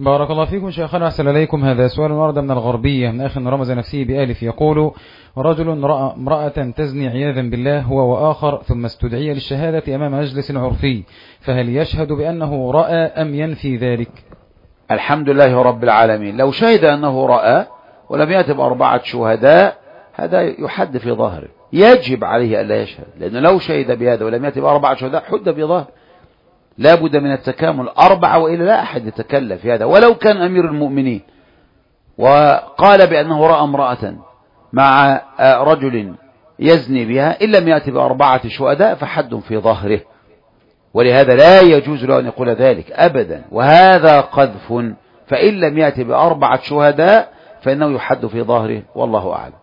بارك الله فيكم شيخنا أحسن إليكم. هذا سؤال ورد من الغربية من أخ رمز نفسه بآلف، يقول: رجل رأى امرأة تزني عياذا بالله هو وآخر، ثم استدعي للشهادة أمام مجلس عرفي، فهل يشهد بأنه رأى أم ينفي ذلك؟ الحمد لله رب العالمين. لو شهد أنه رأى ولم يأتي بأربعة شهداء هذا يحد في ظهره، يجب عليه ألا يشهد، لأنه لو شهد بهذا ولم يأتي بأربعة شهداء حد في ظهره. لا بد من التكامل أربعة، وإلا لا أحد يتكلم في هذا. ولو كان أمير المؤمنين وقال بأنه رأى امرأة مع رجل يزني بها، إن لم يأتي بأربعة شهداء فحد في ظهره، ولهذا لا يجوز له أن يقول ذلك أبدا، وهذا قذف. فإن لم يأتي بأربعة شهداء فإنه يحد في ظهره، والله أعلم.